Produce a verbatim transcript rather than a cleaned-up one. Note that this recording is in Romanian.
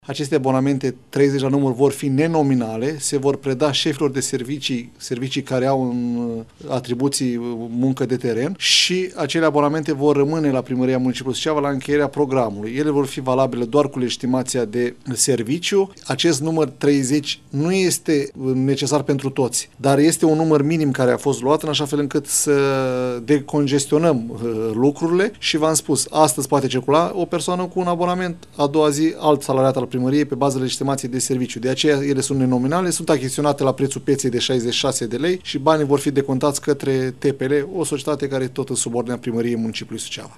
Aceste abonamente treizeci la număr vor fi nenominale, se vor preda șefilor de servicii, servicii care au în atribuții muncă de teren și acele abonamente vor rămâne la Primăria Municipiului Suceava la încheierea programului. Ele vor fi valabile doar cu legitimația de serviciu. Acest număr treizeci nu este necesar pentru toți, dar este un număr minim care a fost luat în așa fel încât să decongestionăm lucrurile și v-am spus, astăzi poate circula o persoană cu un abonament, a doua zi alt salariat al primăriei pe bază legitimației de serviciu. De aceea ele sunt nenominale, sunt achiziționate la prețul pieței de șaizeci și șase de lei și banii vor fi decontați către T P L, o societate care tot în subordinea Primăriei Municipiului Suceava.